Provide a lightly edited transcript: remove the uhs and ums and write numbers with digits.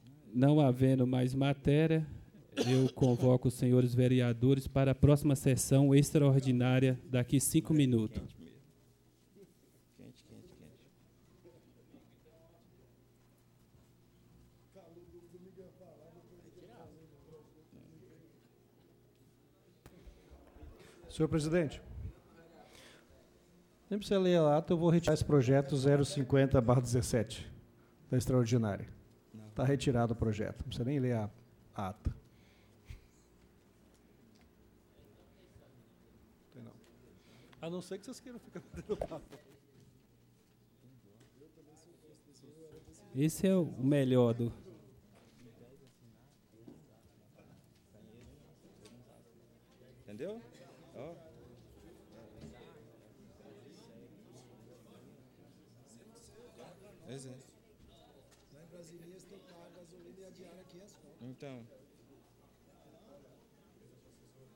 Não havendo mais matéria, eu convoco os senhores vereadores para a próxima sessão extraordinária daqui 5 minutos. Senhor presidente, nem precisa ler a ata, eu vou retirar esse projeto 050/17 da extraordinária. Está retirado o projeto, não precisa nem ler a ata. Não. A não ser que vocês queiram ficar batendo papo. Esse é o melhor do... Entendeu? Ó. Pois é. Lá em Brasília, eles têm que pagar a gasolina e a diária aqui é as contas. Então.